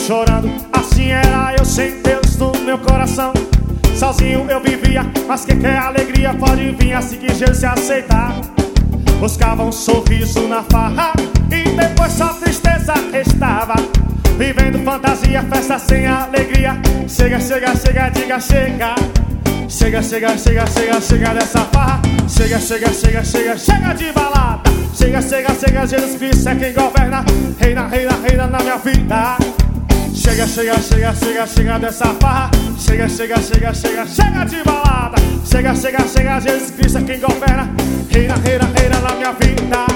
chorando. Assim era eu sem Deus no meu coração. Sozinho eu vivia, mas quem quer alegria pode vir assim que Jesus se aceitar. Buscava um sorriso na farra e depois só tristeza restava. Vivendo fantasia, festa sem alegria. Chega, chega, chega, diga chega. Chega, chega, chega, chega, chega dessa farra. Chega, chega, chega, chega, chega de balada. Chega, chega, chega, Jesus Cristo é quem governa. Reina, reina, reina na minha vida. Chega, chega, chega, chega, chega dessa farra. Chega, chega, chega, chega, chega de balada. Chega, chega, chega, Jesus Cristo é quem governa. Reina, reina, reina na minha vida.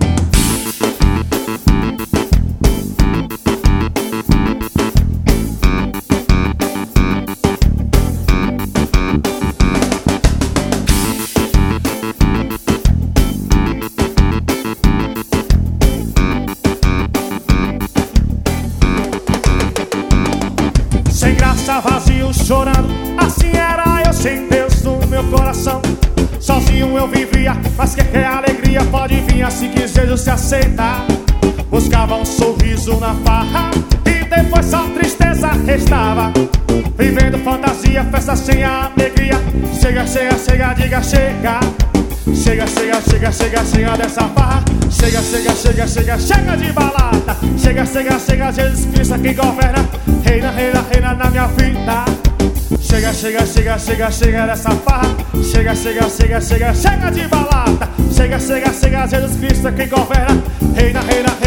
Sem graça, vazio, chorando. Assim era eu sem Deus no meu coração. Sozinho eu vivia, mas quem quer alegria pode vir assim que Jesus se aceitar. Buscava um sorriso na farra e depois só tristeza restava. Vivendo fantasia, festa sem alegria. Chega, chega, chega, diga chega. Chega, chega, chega, chega, chega dessa farra. Chega, chega, chega, chega, chega de balada. Chega, chega, chega, Jesus Cristo é quem governa. Reina, reina, reina na minha vida. Chega, chega, chega, chega, chega dessa farra. Chega, chega, chega, chega, chega de balada. Chega, chega, chega, Jesus Cristo é quem governa. Reina, reina,